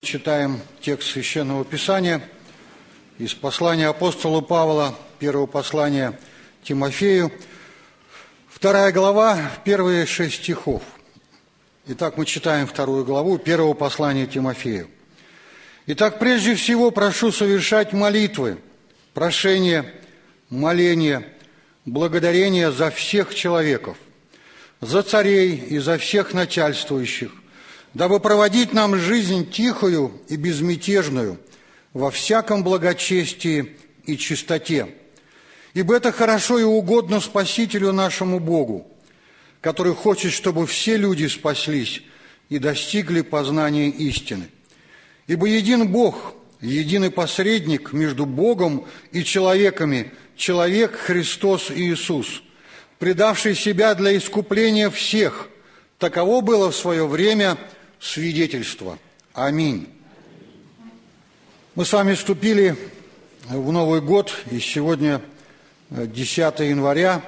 Читаем текст Священного Писания из послания апостола Павла, первого послания Тимофею, 2 глава, первые 6 стихов. Итак, мы читаем 2 главу первого послания Тимофею. «Итак, прежде всего прошу совершать молитвы, прошения, моления, благодарения за всех человеков, за царей и за всех начальствующих, дабы проводить нам жизнь тихую и безмятежную во всяком благочестии и чистоте. Ибо это хорошо и угодно Спасителю нашему Богу, который хочет, чтобы все люди спаслись и достигли познания истины. Ибо един Бог, единый посредник между Богом и человеками, человек Христос Иисус, предавший себя для искупления всех. Таково было в свое время свидетельство. Аминь». Мы с вами вступили в Новый год, и сегодня 10 января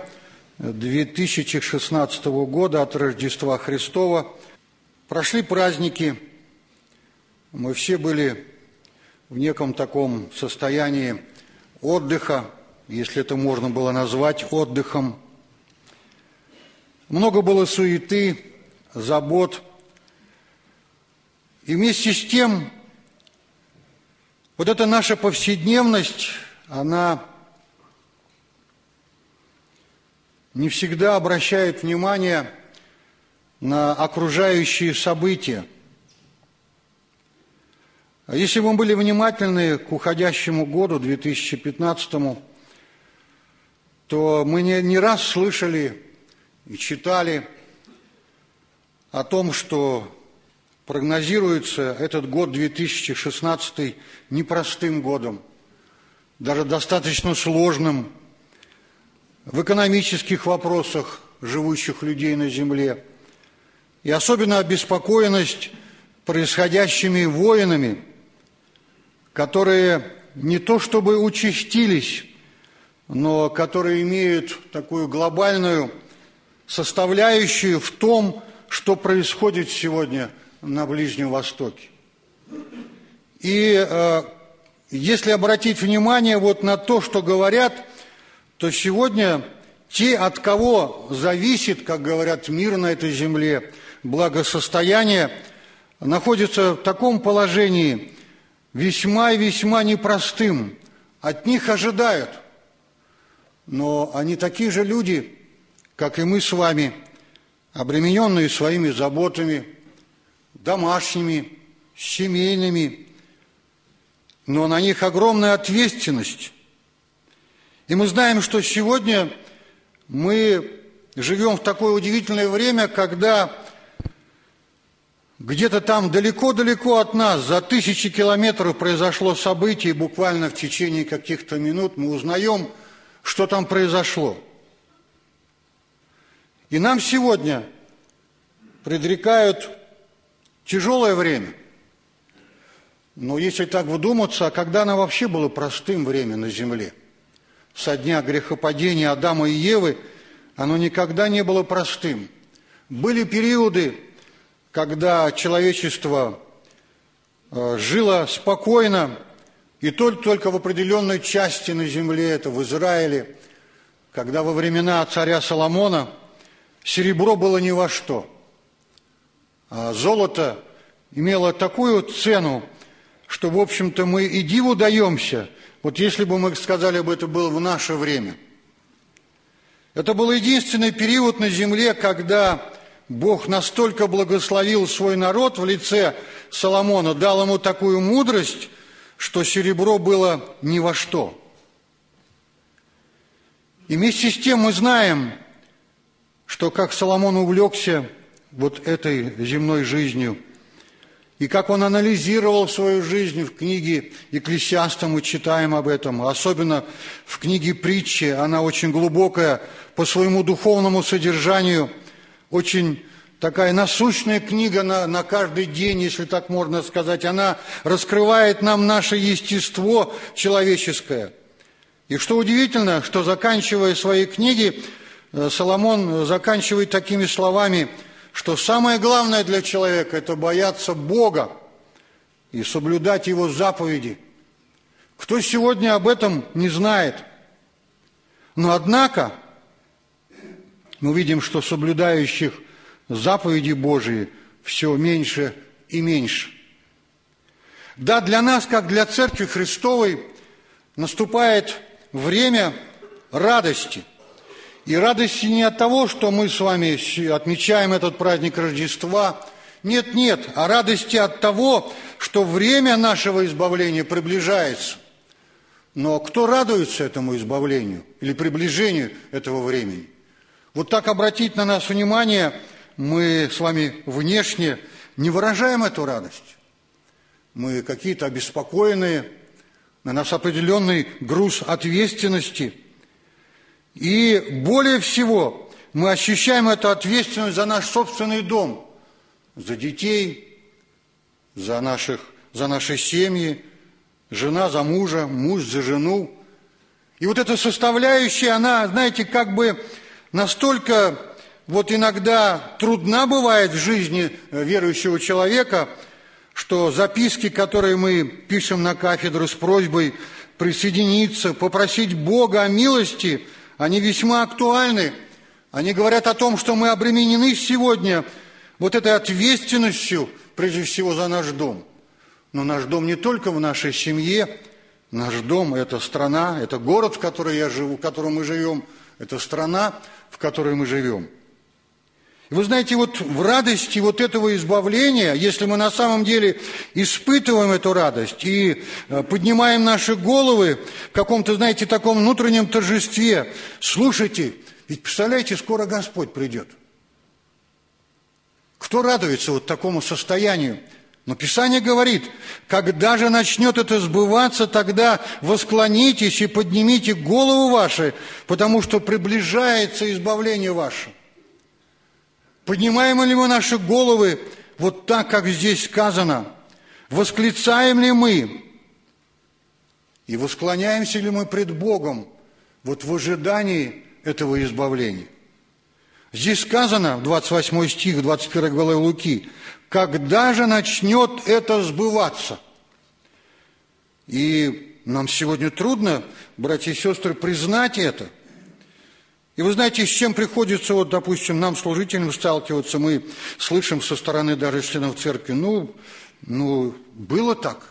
2016 года от Рождества Христова. Прошли праздники, мы все были в неком таком состоянии отдыха, если это можно было назвать отдыхом. Много было суеты, забот. И вместе с тем, вот эта наша повседневность, она не всегда обращает внимание на окружающие события. А если мы были внимательны к уходящему году, 2015, то мы не раз слышали и читали о том, что прогнозируется этот год 2016 непростым годом, даже достаточно сложным в экономических вопросах живущих людей на земле. И особенно обеспокоенность происходящими войнами, которые не то чтобы участились, но которые имеют такую глобальную составляющую в том, что происходит сегодня на Ближнем Востоке. И если обратить внимание вот на то, что говорят, то сегодня те, от кого зависит, как говорят, мир на этой земле, благосостояние, находятся в таком положении весьма и весьма непростым. От них ожидают. Но они такие же люди, как и мы с вами, обремененные своими заботами, домашними, семейными, но на них огромная ответственность. И мы знаем, что сегодня мы живем в такое удивительное время, когда где-то там далеко-далеко от нас, за тысячи километров произошло событие, и буквально в течение каких-то минут мы узнаем, что там произошло. И нам сегодня предрекают тяжелое время. Но если так вдуматься, а когда оно вообще было простым время на земле? Со дня грехопадения Адама и Евы оно никогда не было простым. Были периоды, когда человечество жило спокойно, и только в определенной части на земле, это в Израиле, когда во времена царя Соломона серебро было ни во что, а золото имело такую цену, что, в общем-то, мы и диву даемся, вот если бы мы сказали бы, это было в наше время. Это был единственный период на земле, когда Бог настолько благословил свой народ в лице Соломона, дал ему такую мудрость, что серебро было ни во что. И вместе с тем мы знаем, что как Соломон увлекся вот этой земной жизнью, и как он анализировал свою жизнь в книге «Екклесиаста», мы читаем об этом, особенно в книге «Притчи», она очень глубокая по своему духовному содержанию, очень такая насущная книга на каждый день, если так можно сказать. Она раскрывает нам наше естество человеческое. И что удивительно, что, заканчивая свои книги, Соломон заканчивает такими словами, что самое главное для человека – это бояться Бога и соблюдать Его заповеди. Кто сегодня об этом не знает? Но однако мы видим, что соблюдающих заповеди Божии все меньше и меньше. Да, для нас, как для Церкви Христовой, наступает время радости. И радости не от того, что мы с вами отмечаем этот праздник Рождества. Нет, а радости от того, что время нашего избавления приближается. Но кто радуется этому избавлению или приближению этого времени? Вот так обратить на нас внимание, мы с вами внешне не выражаем эту радость. Мы какие-то обеспокоенные, на нас определенный груз ответственности. И более всего мы ощущаем эту ответственность за наш собственный дом, за детей, за наши семьи, жена за мужа, муж за жену. И вот эта составляющая, она, знаете, как бы настолько вот иногда трудна бывает в жизни верующего человека, что записки, которые мы пишем на кафедру с просьбой присоединиться, попросить Бога о милости, они весьма актуальны. Они говорят о том, что мы обременены сегодня вот этой ответственностью, прежде всего, за наш дом. Но наш дом не только в нашей семье, наш дом – это страна, это город, в котором я живу, в котором мы живем, это страна, в которой мы живем. И вы знаете, вот в радости вот этого избавления, если мы на самом деле испытываем эту радость и поднимаем наши головы в каком-то, знаете, таком внутреннем торжестве, слушайте, ведь представляете, скоро Господь придет. Кто радуется вот такому состоянию? Но Писание говорит, когда же начнет это сбываться, тогда восклонитесь и поднимите голову ваши, потому что приближается избавление ваше. Поднимаем ли мы наши головы вот так, как здесь сказано? Восклицаем ли мы? И восклоняемся ли мы пред Богом вот в ожидании этого избавления? Здесь сказано, 28 стих, 21 главы Луки, «Когда же начнет это сбываться?» И нам сегодня трудно, братья и сестры, признать это. И вы знаете, с чем приходится, вот, допустим, нам, служителям, сталкиваться, мы слышим со стороны даже членов церкви, было так.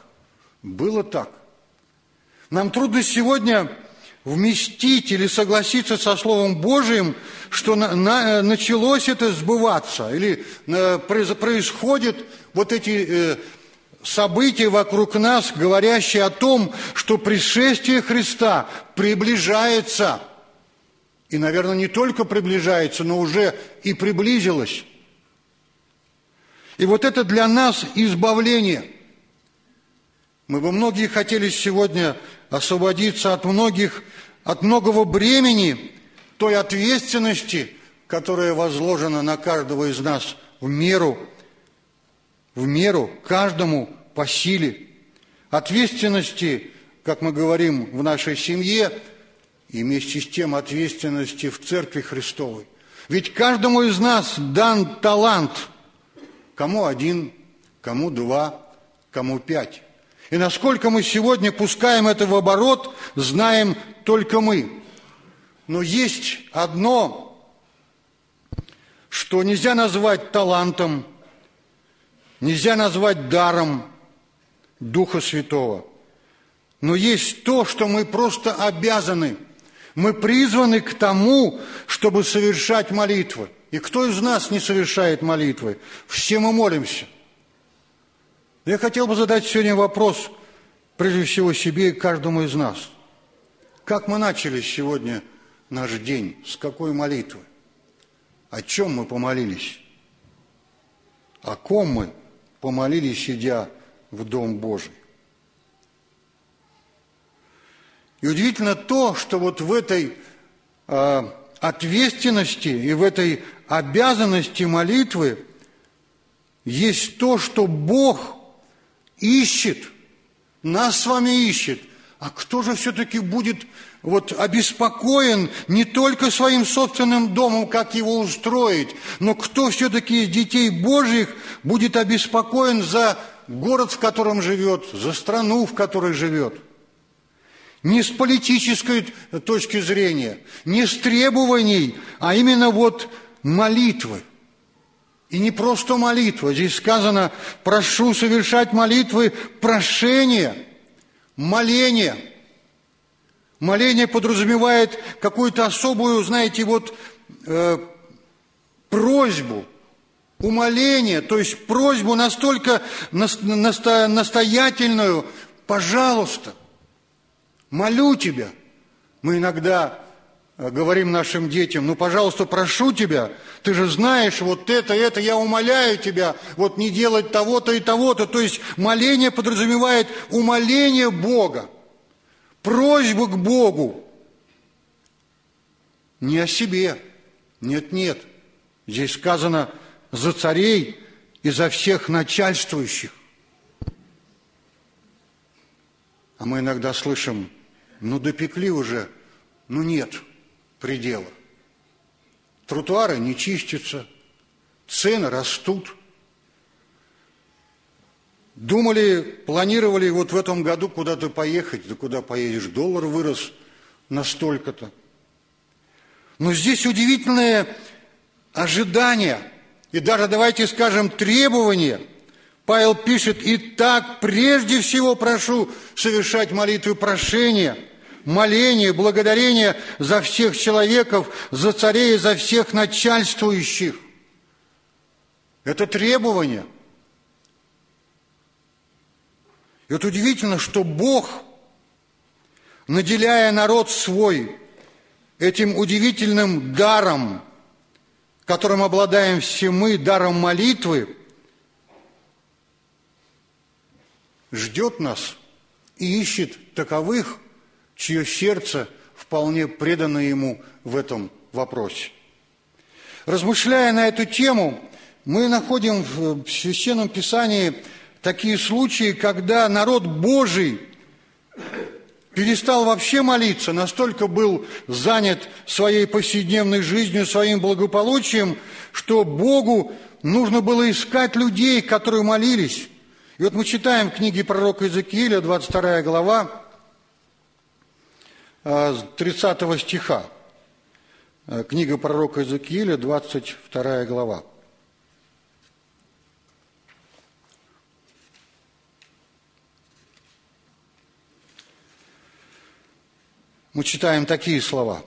Нам трудно сегодня вместить или согласиться со Словом Божиим, что началось это сбываться, или происходят вот эти события вокруг нас, говорящие о том, что пришествие Христа приближается. И, наверное, не только приближается, но уже и приблизилось. И вот это для нас избавление. Мы бы многие хотели сегодня освободиться от многого бремени, той ответственности, которая возложена на каждого из нас в меру, каждому по силе. Ответственности, как мы говорим, в нашей семье, и вместе с тем ответственности в Церкви Христовой. Ведь каждому из нас дан талант. Кому 1, кому 2, кому 5. И насколько мы сегодня пускаем это в оборот, знаем только мы. Но есть одно, что нельзя назвать талантом, нельзя назвать даром Духа Святого. Но есть то, что мы просто обязаны. Мы призваны к тому, чтобы совершать молитвы. И кто из нас не совершает молитвы? Все мы молимся. Я хотел бы задать сегодня вопрос, прежде всего, себе и каждому из нас. Как мы начали сегодня наш день? С какой молитвы? О чем мы помолились? О ком мы помолились, идя в Дом Божий? И удивительно то, что вот в этой ответственности и в этой обязанности молитвы есть то, что Бог ищет, нас с вами ищет. А кто же все-таки будет вот обеспокоен не только своим собственным домом, как его устроить, но кто все-таки из детей Божьих будет обеспокоен за город, в котором живет, за страну, в которой живет. Не с политической точки зрения, не с требований, а именно вот молитвы. И не просто молитва. Здесь сказано: прошу совершать молитвы прошения, моления. Моление подразумевает какую-то особую, знаете, вот просьбу, умоление, то есть просьбу настолько настоятельную: пожалуйста, молю тебя. Мы иногда говорим нашим детям: ну, пожалуйста, прошу тебя, ты же знаешь, вот это, я умоляю тебя, вот не делать того-то и того-то. То есть моление подразумевает умоление Бога, просьбу к Богу. Не о себе, нет. Здесь сказано: за царей и за всех начальствующих. А мы иногда слышим: ну, допекли уже, ну, нет предела. Тротуары не чистятся, цены растут. Думали, планировали вот в этом году куда-то поехать, да куда поедешь, доллар вырос на столько-то. Но здесь удивительное ожидание, и даже, давайте скажем, требование. Павел пишет: «Итак, прежде всего прошу совершать молитвы прошения, моление, благодарение за всех человеков, за царей и за всех начальствующих». Это требование. И вот удивительно, что Бог, наделяя народ свой этим удивительным даром, которым обладаем все мы, даром молитвы, ждет нас и ищет таковых, чье сердце вполне предано Ему в этом вопросе. Размышляя на эту тему, мы находим в Священном Писании такие случаи, когда народ Божий перестал вообще молиться, настолько был занят своей повседневной жизнью, своим благополучием, что Богу нужно было искать людей, которые молились. И вот мы читаем в книге пророка Иезекииля, 22 глава, 30 стиха. Книга пророка Иезекииля, 22 глава. Мы читаем такие слова.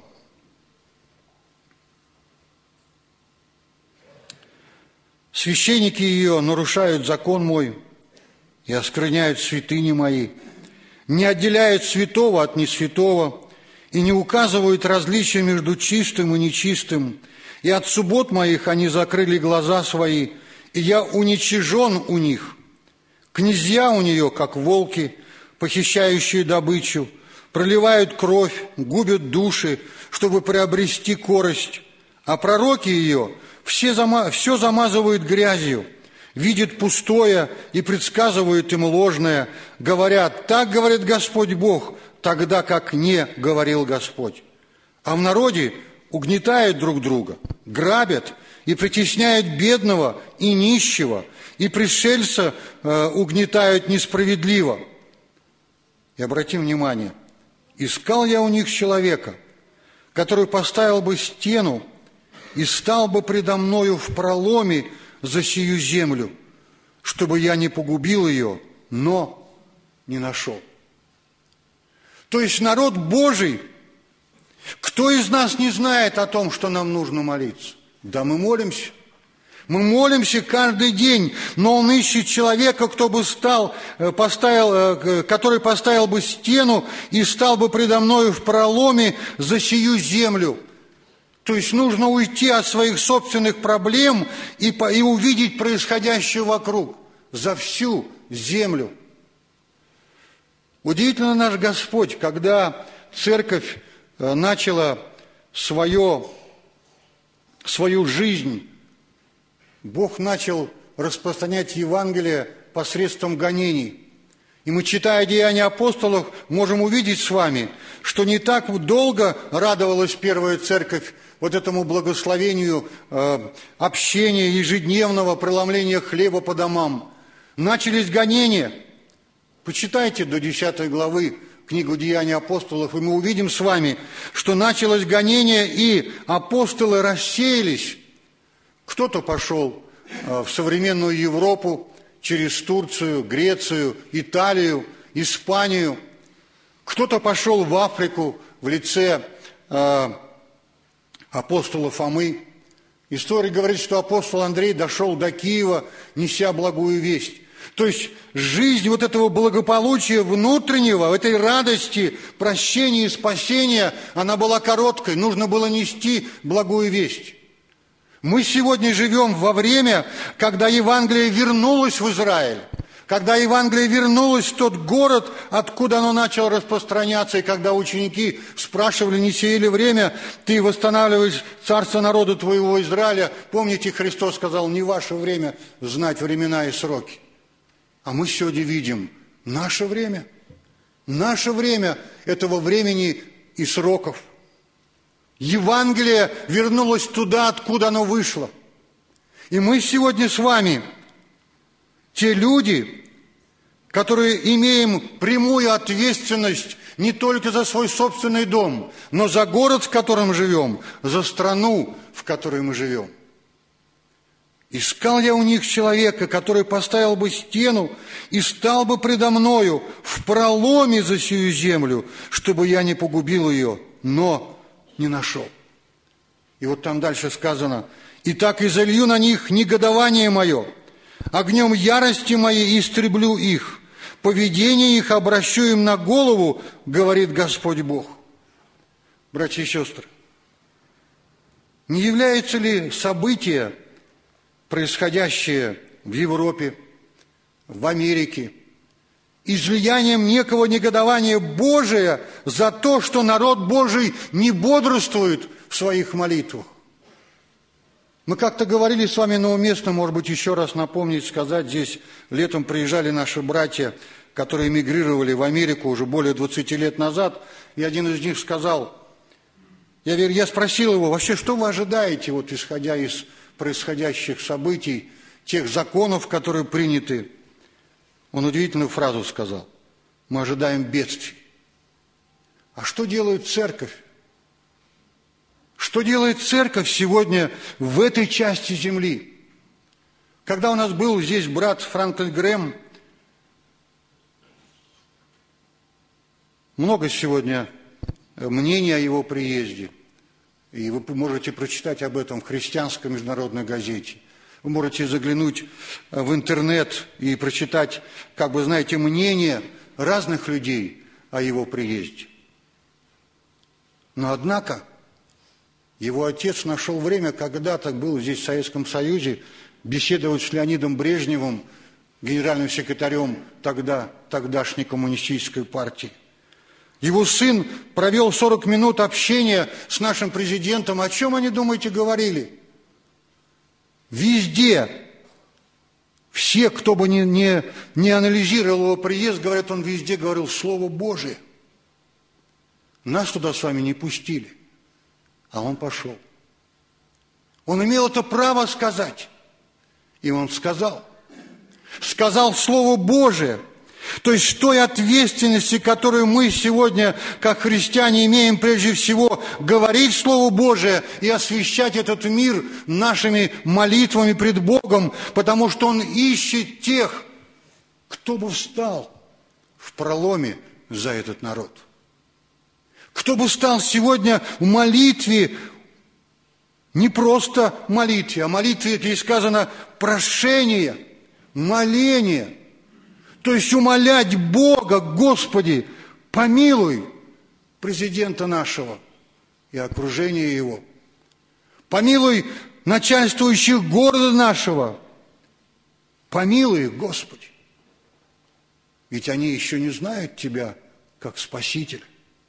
«Священники ее нарушают закон мой и оскверняют святыни мои, не отделяют святого от несвятого и не указывают различия между чистым и нечистым. И от суббот моих они закрыли глаза свои, и я уничижен у них. Князья у нее, как волки, похищающие добычу, проливают кровь, губят души, чтобы приобрести корость. А пророки ее все замазывают грязью, видят пустое и предсказывают им ложное, говорят: так говорит Господь Бог, тогда как не говорил Господь. А в народе угнетают друг друга, грабят и притесняют бедного и нищего, и пришельца угнетают несправедливо». И обратим внимание: «Искал я у них человека, который поставил бы стену и стал бы предо мною в проломе за сию землю, чтобы я не погубил ее, но не нашел». То есть народ Божий, кто из нас не знает о том, что нам нужно молиться? Да, мы молимся. Мы молимся каждый день, но он ищет человека, который поставил бы стену и стал бы предо мною в проломе за сию землю. То есть нужно уйти от своих собственных проблем и увидеть происходящее вокруг, за всю землю. Удивительно наш Господь, когда церковь начала свою жизнь, Бог начал распространять Евангелие посредством гонений. И мы, читая Деяния апостолов, можем увидеть с вами, что не так долго радовалась первая церковь вот этому благословению общения, ежедневного преломления хлеба по домам. начались гонения. Почитайте до 10 главы книгу «Деяния апостолов», и мы увидим с вами, что началось гонение, и апостолы рассеялись. Кто-то пошел в современную Европу через Турцию, Грецию, Италию, Испанию. Кто-то пошел в Африку в лице апостола Фомы. История говорит, что апостол Андрей дошел до Киева, неся благую весть. То есть жизнь вот этого благополучия внутреннего, этой радости, прощения и спасения, она была короткой, нужно было нести благую весть. Мы сегодня живем во время, когда Евангелие вернулось в Израиль, когда Евангелие вернулось в тот город, откуда оно начало распространяться, и когда ученики спрашивали, не сие ли время ты восстанавливаешь царство народа твоего Израиля. Помните, Христос сказал, не ваше время знать времена и сроки. А мы сегодня видим наше время этого времени и сроков. Евангелие вернулось туда, откуда оно вышло. И мы сегодня с вами те люди, которые имеем прямую ответственность не только за свой собственный дом, но за город, в котором живем, за страну, в которой мы живем. Искал я у них человека, который поставил бы стену и стал бы предо мною в проломе за сию землю, чтобы я не погубил ее, но не нашел. И вот там дальше сказано, «Итак, изолью на них негодование мое, огнем ярости моей истреблю их, поведение их обращу им на голову, говорит Господь Бог». Братья и сестры, не является ли событие, происходящее в Европе, в Америке, излиянием некого негодования Божия за то, что народ Божий не бодрствует в своих молитвах? Мы как-то говорили с вами, но уместно, может быть, еще раз напомнить, сказать, здесь летом приезжали наши братья, которые эмигрировали в Америку уже более 20 лет назад, и один из них сказал, я спросил его, вообще, что вы ожидаете, вот исходя из происходящих событий, тех законов, которые приняты? Он удивительную фразу сказал, мы ожидаем бедствий. А что делает церковь? Что делает церковь сегодня в этой части земли? Когда у нас был здесь брат Франклин Грэм, много сегодня мнений о его приезде, и вы можете прочитать об этом в христианской международной газете. Вы можете заглянуть в интернет и прочитать, знаете, мнения разных людей о его приезде. Но, однако, его отец нашел время, когда-то был здесь, в Советском Союзе, беседовать с Леонидом Брежневым, генеральным секретарем тогдашней коммунистической партии. Его сын провел 40 минут общения с нашим президентом. О чем они, думаете, говорили? Везде. Все, кто бы не анализировал его приезд, говорят, он везде говорил Слово Божие. Нас туда с вами не пустили, а он пошел. Он имел это право сказать. И он сказал. Сказал Слово Божие. То есть, с той ответственности, которую мы сегодня, как христиане, имеем прежде всего говорить Слово Божие и освящать этот мир нашими молитвами пред Богом, потому что Он ищет тех, кто бы встал в проломе за этот народ. Кто бы стал сегодня в молитве, не просто молитве, а молитве, здесь сказано, прошение, моление. То есть умолять Бога, Господи, помилуй президента нашего и окружение его. Помилуй начальствующих города нашего. Помилуй их, Господи. Ведь они еще не знают Тебя как Спасителя.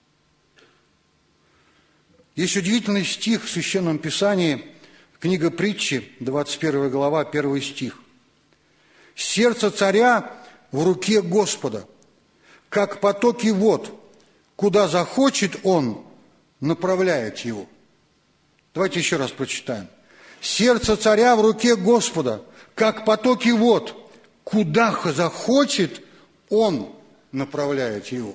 Есть удивительный стих в Священном Писании, книга Притчи, 21 глава, 1 стих. «Сердце царя в руке Господа, как потоки вод, куда захочет Он, направляет его». Давайте еще раз прочитаем. «Сердце царя в руке Господа, как потоки вод, Куда захочет, Он направляет его.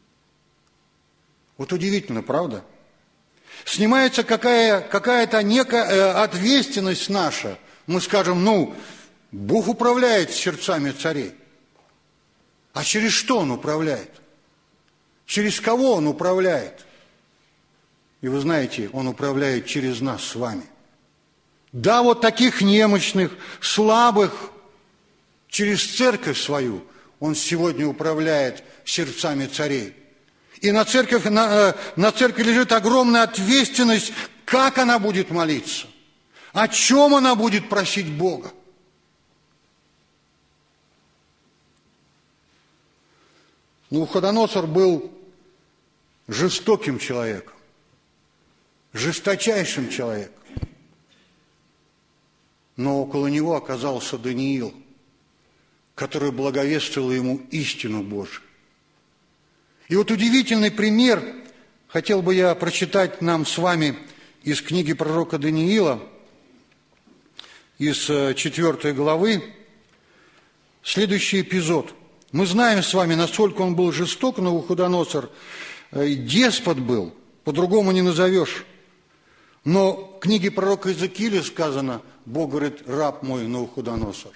Вот удивительно, правда? Снимается какая-то некая ответственность наша. Мы скажем, Бог управляет сердцами царей. А через что Он управляет? Через кого Он управляет? И вы знаете, Он управляет через нас с вами. Да, вот таких немощных, слабых, через церковь свою Он сегодня управляет сердцами царей. И на церковь лежит огромная ответственность, как она будет молиться, о чем она будет просить Бога. Навуходоносор был жестоким человеком, жесточайшим человеком. Но около него оказался Даниил, который благовествовал ему истину Божию. И вот удивительный пример хотел бы я прочитать нам с вами из книги пророка Даниила, из 4 главы, следующий эпизод. Мы знаем с вами, насколько он был жесток, Навуходоносор, деспот был, по-другому не назовешь. Но в книге пророка Иезекииля сказано, Бог говорит, раб мой Навуходоносор.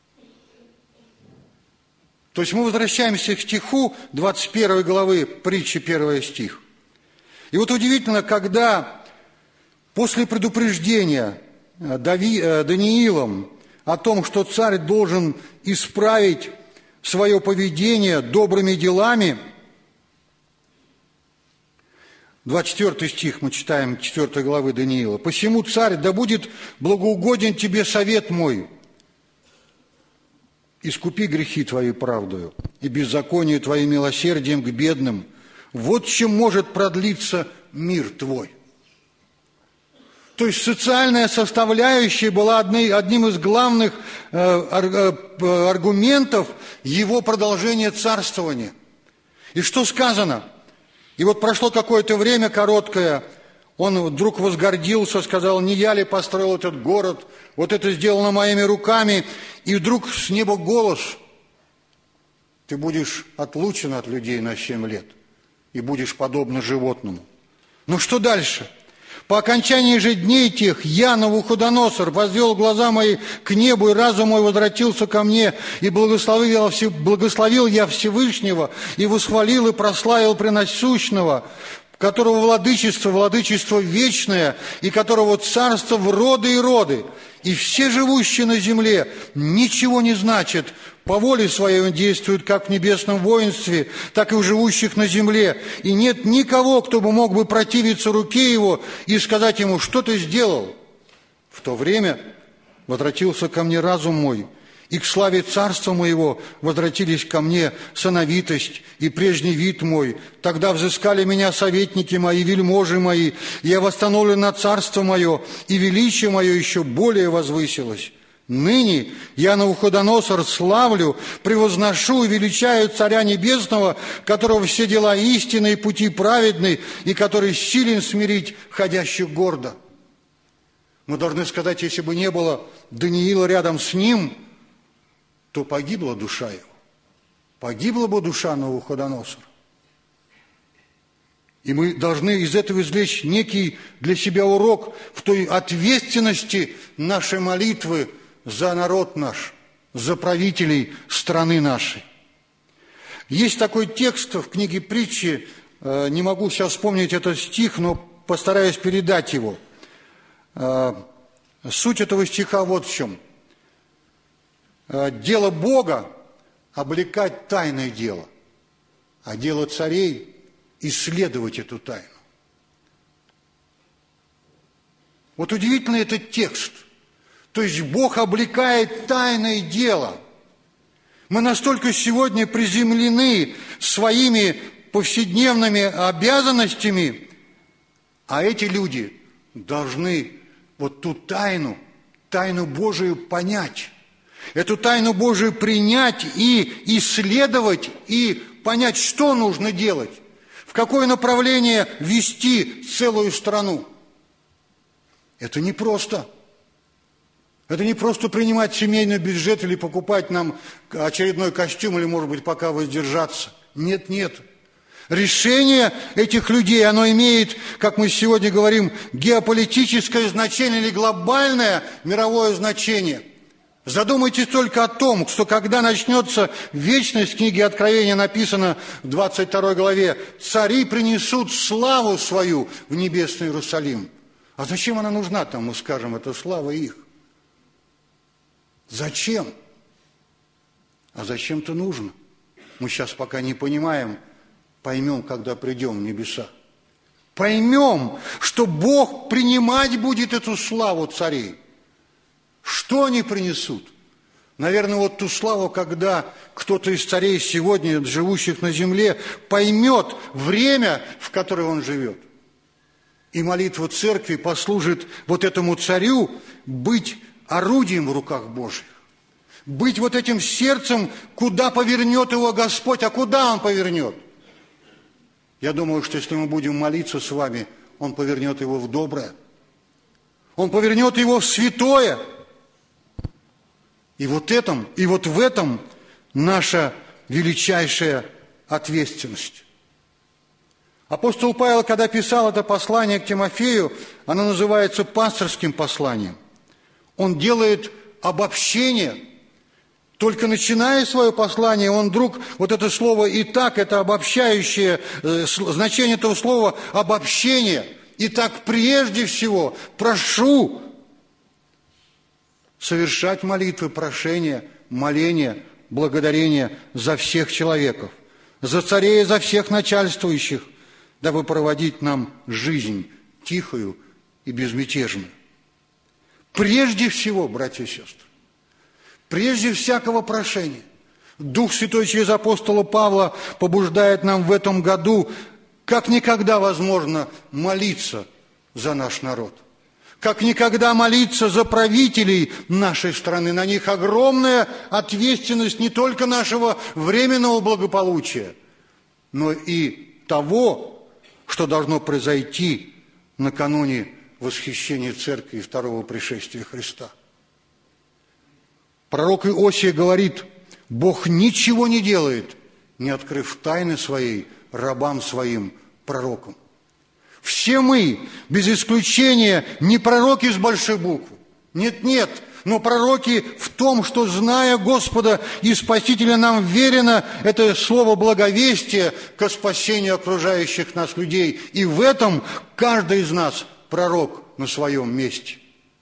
То есть мы возвращаемся к стиху 21 главы, притчи 1 стих. И вот удивительно, когда после предупреждения Даниилом о том, что царь должен исправить свое поведение добрыми делами, 24 стих мы читаем 4 главы Даниила. «Посему, царь, да будет благоугоден тебе совет мой, искупи грехи твои правдою, и беззаконие твои милосердием к бедным. Вот чем может продлиться мир твой». То есть социальная составляющая была одним из главных аргументов его продолжения царствования. И что сказано? И вот прошло какое-то время короткое, он вдруг возгордился, сказал, не я ли построил этот город, вот это сделано моими руками, и вдруг с неба голос, ты будешь отлучен от людей на 7 лет и будешь подобно животному. Но что дальше? По окончании же дней тех я, Навуходоносор, возвел глаза мои к небу, и разум мой возвратился ко мне, и благословил я Всевышнего, и восхвалил и прославил Пренасущного, которого владычество вечное, и которого царство в роды и роды. И все живущие на земле ничего не значат, по воле своей он действует как в небесном воинстве, так и у живущих на земле. И нет никого, кто бы мог бы противиться руке его и сказать ему, что ты сделал. В то время возвратился ко мне разум мой, и к славе царства моего возвратились ко мне сыновитость и прежний вид мой. Тогда взыскали меня советники мои, вельможи мои, и я восстановлен на царство мое, и величие мое еще более возвысилось. Ныне я, Навуходоносор, славлю, превозношу и величаю Царя Небесного, которого все дела истинны и пути праведны, и который силен смирить ходящих гордо. Мы должны сказать, если бы не было Даниила рядом с ним, то погибла душа его. Погибла бы душа Навуходоносора. И мы должны из этого извлечь некий для себя урок в той ответственности нашей молитвы за народ наш, за правителей страны нашей. Есть такой текст в книге притчи, не могу сейчас вспомнить этот стих, но постараюсь передать его. Суть этого стиха вот в чем. Дело Бога – облекать тайное дело, а дело царей – исследовать эту тайну. Вот удивительный этот текст. То есть Бог облекает тайное дело. Мы настолько сегодня приземлены своими повседневными обязанностями, а эти люди должны вот ту тайну Божию понять, эту тайну Божию принять и исследовать, и понять, что нужно делать, в какое направление вести целую страну. Это непросто. Это не просто принимать семейный бюджет или покупать нам очередной костюм, или, может быть, пока воздержаться. Нет, нет. Решение этих людей, оно имеет, как мы сегодня говорим, геополитическое значение или глобальное мировое значение. Задумайтесь только о том, что когда начнется вечность, в книге Откровения написано в 22 главе, цари принесут славу свою в небесный Иерусалим. А зачем она нужна там, мы скажем, это слава их? Зачем? А зачем-то нужно. Мы сейчас пока не понимаем, поймем, когда придем в небеса. Поймем, что Бог принимать будет эту славу царей. Что они принесут? Наверное, вот ту славу, когда кто-то из царей сегодня, живущих на земле, поймет время, в которое он живет. И молитва церкви послужит вот этому царю быть орудием в руках Божьих. Быть вот этим сердцем, куда повернет его Господь, а куда он повернет? Я думаю, что если мы будем молиться с вами, он повернет его в доброе. Он повернет его в святое. И вот в этом наша величайшая ответственность. Апостол Павел, когда писал это послание к Тимофею, оно называется пасторским посланием. Он делает обобщение. Только начиная свое послание, он вдруг, вот это слово «итак», это обобщающее, значение этого слова «обобщение». «Итак, прежде всего, прошу совершать молитвы, прошения, моления, благодарения за всех человеков, за царей и за всех начальствующих, дабы проводить нам жизнь тихую и безмятежную». Прежде всего, братья и сестры, прежде всякого прошения, Дух Святой через апостола Павла побуждает нам в этом году, как никогда возможно, молиться за наш народ. Как никогда молиться за правителей нашей страны. На них огромная ответственность не только нашего временного благополучия, но и того, что должно произойти накануне восхищения Церкви и второго пришествия Христа. Пророк Иосия говорит: Бог ничего не делает, не открыв тайны своей рабам своим, пророкам. Все мы, без исключения, не пророки с большой буквы. Нет, нет, но пророки в том, что, зная Господа и Спасителя, нам верено это слово благовестия ко спасению окружающих нас людей. И в этом каждый из нас пророк на своем месте.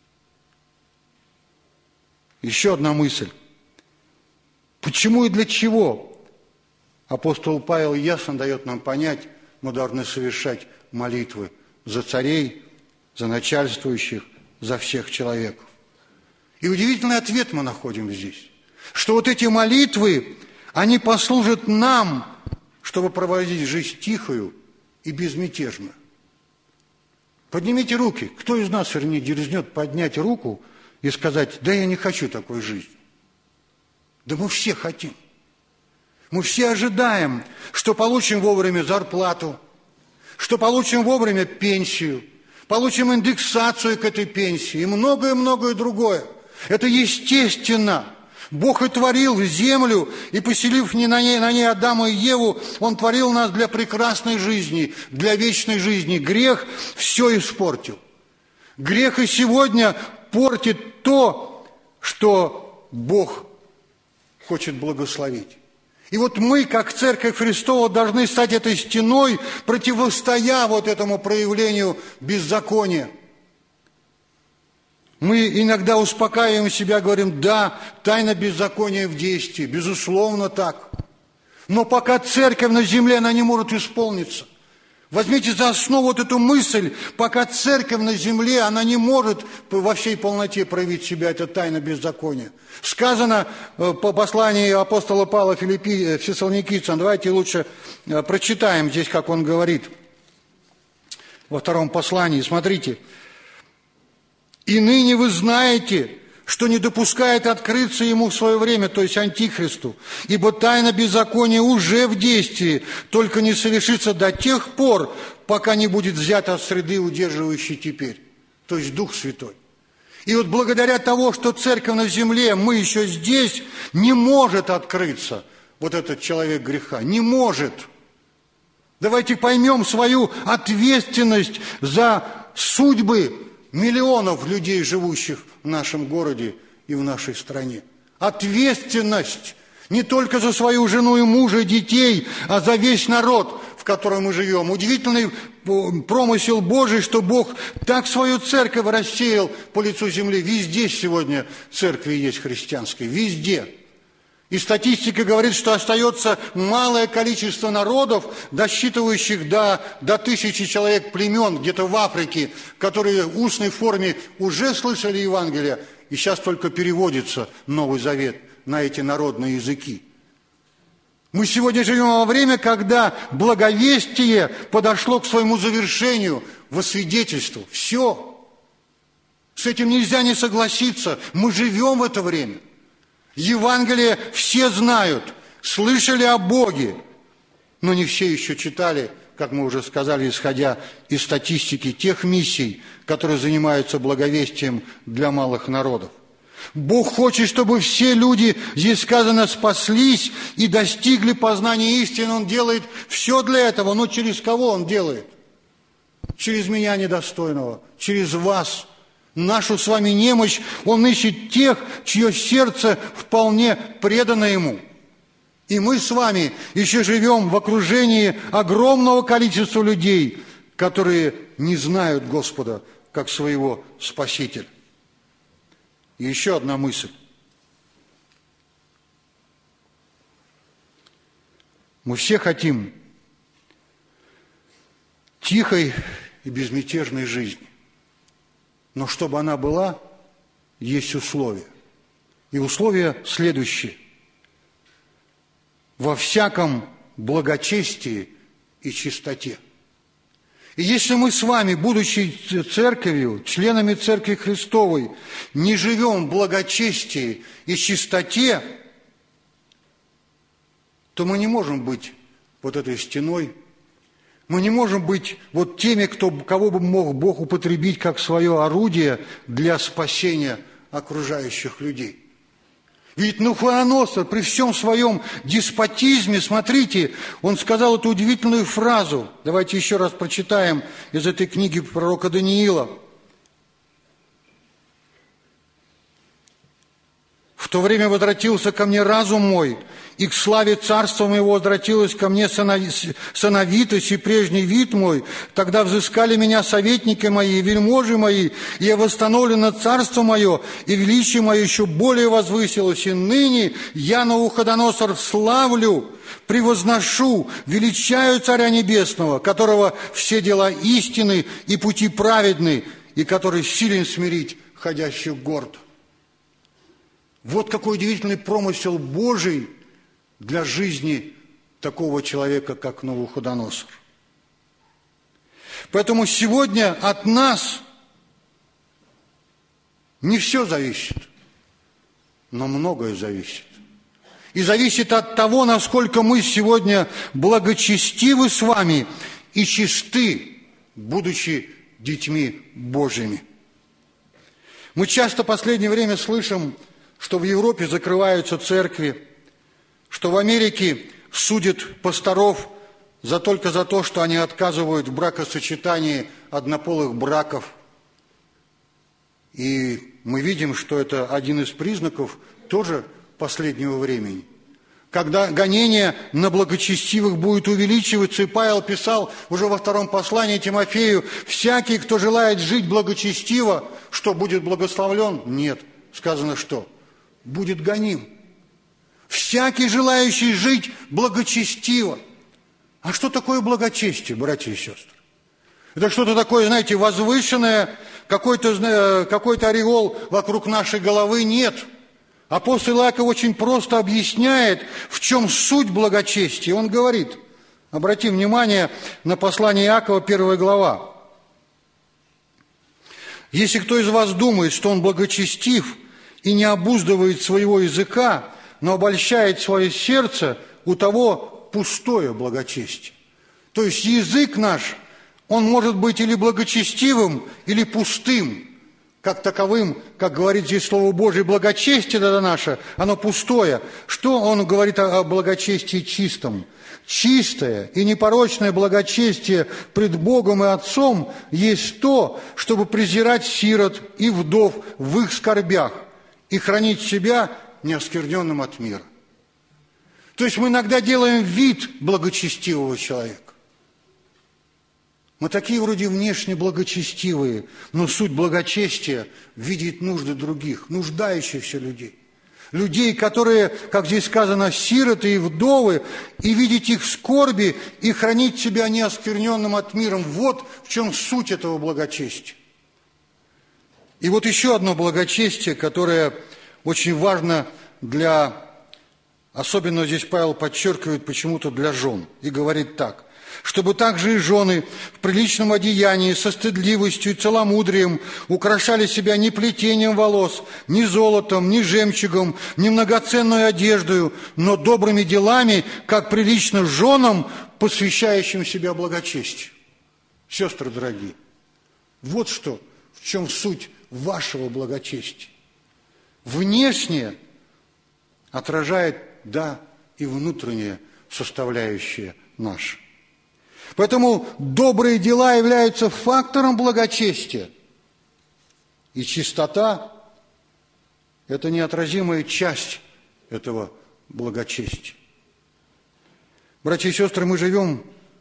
Еще одна мысль. Почему и для чего апостол Павел ясно дает нам понять, мы должны совершать молитвы за царей, за начальствующих, за всех человеков. И удивительный ответ мы находим здесь, что вот эти молитвы, они послужат нам, чтобы проводить жизнь тихую и безмятежную. Поднимите руки. Кто из нас, вернее, дерзнет поднять руку и сказать: да я не хочу такой жизни? Да мы все хотим. Мы все ожидаем, что получим вовремя зарплату, что получим вовремя пенсию, получим индексацию к этой пенсии и многое-многое другое. Это естественно. Бог и творил землю, и, поселив на ней Адама и Еву, Он творил нас для прекрасной жизни, для вечной жизни. Грех все испортил. Грех и сегодня портит то, что Бог хочет благословить. И вот мы, как Церковь Христова, должны стать этой стеной, противостоя вот этому проявлению беззакония. Мы иногда успокаиваем себя, говорим: да, тайна беззакония в действии, безусловно так. Но пока Церковь на земле, она не может исполниться. Возьмите за основу вот эту мысль: пока Церковь на земле, она не может во всей полноте проявить себя, это тайна беззакония. Сказано по посланию апостола Павла Фессалоникийцам, давайте лучше прочитаем здесь, как он говорит во втором послании. Смотрите. «И ныне вы знаете, что не допускает открыться ему в свое время, то есть Антихристу, ибо тайна беззакония уже в действии, только не совершится до тех пор, пока не будет взята от среды, удерживающей теперь», то есть Дух Святой. И вот благодаря тому, что церковь на земле, мы еще здесь, не может открыться вот этот человек греха. Не может. Давайте поймем свою ответственность за судьбы миллионов людей, живущих в нашем городе и в нашей стране. Ответственность не только за свою жену и мужа, и детей, а за весь народ, в котором мы живем. Удивительный промысел Божий, что Бог так свою церковь рассеял по лицу земли. Везде сегодня церкви есть христианские, везде. И статистика говорит, что остается малое количество народов, досчитывающих до 1000 человек племен где-то в Африке, которые в устной форме уже слышали Евангелие, и сейчас только переводится Новый Завет на эти народные языки. Мы сегодня живем во время, когда благовестие подошло к своему завершению, во свидетельство. Все. С этим нельзя не согласиться. Мы живем в это время. Евангелие все знают, слышали о Боге, но не все еще читали, как мы уже сказали, исходя из статистики тех миссий, которые занимаются благовестием для малых народов. Бог хочет, чтобы все люди, здесь сказано, спаслись и достигли познания истины. Он делает все для этого, но через кого Он делает? Через меня недостойного, через вас. Нашу с вами немощь Он ищет тех, чье сердце вполне предано Ему. И мы с вами еще живем в окружении огромного количества людей, которые не знают Господа как своего Спасителя. И еще одна мысль. Мы все хотим тихой и безмятежной жизни. Но чтобы она была, есть условия. И условия следующие. Во всяком благочестии и чистоте. И если мы с вами, будучи церковью, членами Церкви Христовой, не живем в благочестии и чистоте, то мы не можем быть вот этой стеной, мы не можем быть вот теми, кого бы мог Бог употребить как свое орудие для спасения окружающих людей. Ведь Навуходоносор при всем своем деспотизме, смотрите, он сказал эту удивительную фразу. Давайте еще раз прочитаем из этой книги пророка Даниила. «В то время возвратился ко мне разум мой, и к славе царства моего возвратилась ко мне сановитость и прежний вид мой. Тогда взыскали меня советники мои, вельможи мои, и я восстановлено царство мое, и величие мое еще более возвысилось. И ныне я, Навуходоносор, славлю, превозношу, величаю Царя Небесного, которого все дела истины и пути праведны, и который силен смирить ходящих гордо». Вот какой удивительный промысел Божий для жизни такого человека, как Навуходоносор. Поэтому сегодня от нас не все зависит, но многое зависит. И зависит от того, насколько мы сегодня благочестивы с вами и чисты, будучи детьми Божьими. Мы часто в последнее время слышим, что в Европе закрываются церкви, что в Америке судят пасторов только за то, что они отказывают в бракосочетании однополых браков. И мы видим, что это один из признаков тоже последнего времени. Когда гонение на благочестивых будет увеличиваться, и Павел писал уже во 2 послании Тимофею: «Всякий, кто желает жить благочестиво, что будет благословлен?» Нет. Сказано что? Будет гоним. Всякий, желающий жить благочестиво. А что такое благочестие, братья и сестры? Это что-то такое, знаете, возвышенное, какой-то ореол вокруг нашей головы? Нет. Апостол Иаков очень просто объясняет, в чем суть благочестия. Он говорит, обратим внимание на послание Иакова, 1 глава. «Если кто из вас думает, что он благочестив и не обуздывает своего языка, но обольщает свое сердце, у того пустое благочестие». То есть язык наш, он может быть или благочестивым, или пустым, как таковым, как говорит здесь Слово Божие, благочестие это наше, оно пустое. Что он говорит о благочестии чистом? Чистое и непорочное благочестие пред Богом и Отцом есть то, чтобы презирать сирот и вдов в их скорбях и хранить себя неоскверненным от мира. То есть мы иногда делаем вид благочестивого человека. Мы такие вроде внешне благочестивые, но суть благочестия – видеть нужды других, нуждающихся людей. Людей, которые, как здесь сказано, сироты и вдовы, и видеть их скорби, и хранить себя неоскверненным от мира. Вот в чем суть этого благочестия. И вот еще одно благочестие, которое очень важно для, особенно здесь Павел подчеркивает почему-то для жен, и говорит так. Чтобы также и жены в приличном одеянии, со стыдливостью и целомудрием украшали себя не плетением волос, ни золотом, ни жемчугом, ни многоценной одеждою, но добрыми делами, как прилично женам, посвящающим себя благочестию. Сестры дорогие, вот что, в чем суть вашего благочестия. Внешнее отражает, да, и внутреннее составляющее наше. Поэтому добрые дела являются фактором благочестия. И чистота – это неотразимая часть этого благочестия. Братья и сестры, мы живем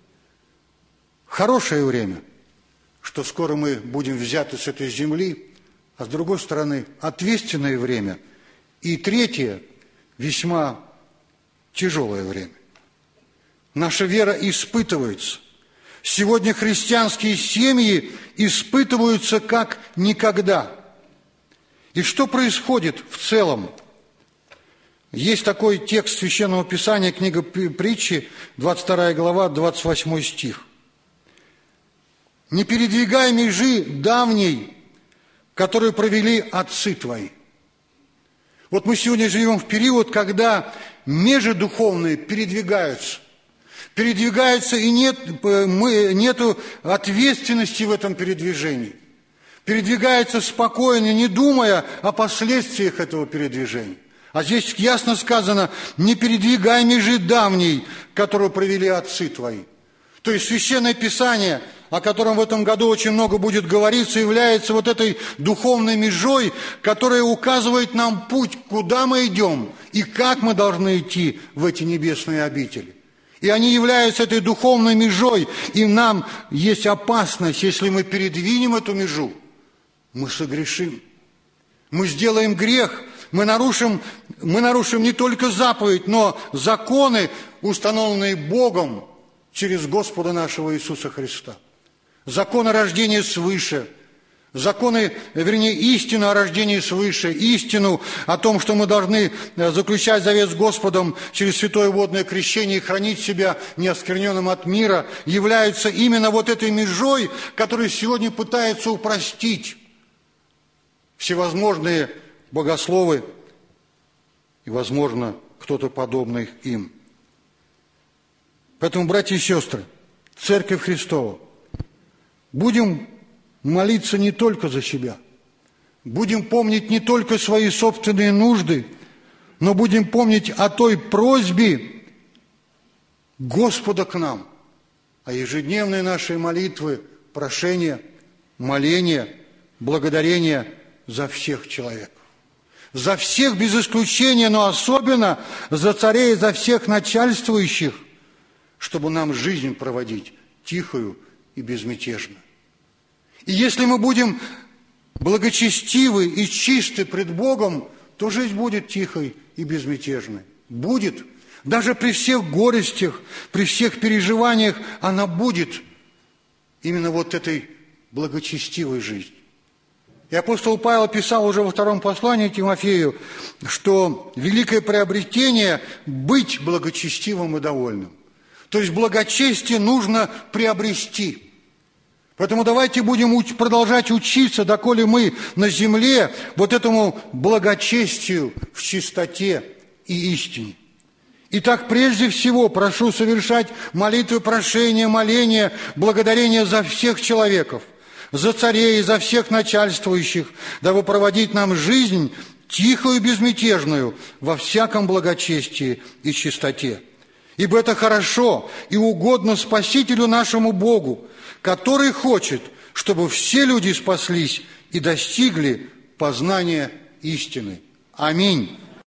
в хорошее время, что скоро мы будем взяты с этой земли, а с другой стороны – ответственное время. И третье – весьма тяжелое время. Наша вера испытывается. Сегодня христианские семьи испытываются как никогда. И что происходит в целом? Есть такой текст Священного Писания, книга Притчи, 22 глава, 28 стих. «Не передвигай межи давней, которую провели отцы твои». Вот мы сегодня живем в период, когда межи духовные передвигаются. Передвигаются, и нету ответственности в этом передвижении. Передвигается спокойно, не думая о последствиях этого передвижения. А здесь ясно сказано, не передвигай межи давней, которую провели отцы твои. То есть Священное Писание, о котором в этом году очень много будет говориться, является вот этой духовной межой, которая указывает нам путь, куда мы идем и как мы должны идти в эти небесные обители. И они являются этой духовной межой, и нам есть опасность, если мы передвинем эту межу, мы согрешим, мы сделаем грех, мы нарушим не только заповедь, но законы, установленные Богом через Господа нашего Иисуса Христа. Законы рождения свыше, истину о рождении свыше, истину о том, что мы должны заключать завет с Господом через святое водное крещение и хранить себя неоскверненным от мира, являются именно вот этой межой, которую сегодня пытаются упростить всевозможные богословы и, возможно, кто-то подобный им. Поэтому, братья и сестры, Церковь Христова, будем молиться не только за себя, будем помнить не только свои собственные нужды, но будем помнить о той просьбе Господа к нам, о ежедневной нашей молитве, прошения, моления, благодарения за всех человеков. За всех без исключения, но особенно за царей и за всех начальствующих, чтобы нам жизнь проводить тихую и безмятежную. И если мы будем благочестивы и чисты пред Богом, то жизнь будет тихой и безмятежной. Будет. Даже при всех горестях, при всех переживаниях она будет именно вот этой благочестивой жизнью. И апостол Павел писал уже во втором послании Тимофею, что великое приобретение – быть благочестивым и довольным. То есть благочестие нужно приобрести. Поэтому давайте будем продолжать учиться, доколе мы на земле вот этому благочестию в чистоте и истине. Итак, прежде всего прошу совершать молитвы, прошения, моления, благодарения за всех человеков, за царей и за всех начальствующих, дабы проводить нам жизнь тихую и безмятежную во всяком благочестии и чистоте. Ибо это хорошо и угодно Спасителю нашему Богу, который хочет, чтобы все люди спаслись и достигли познания истины. Аминь.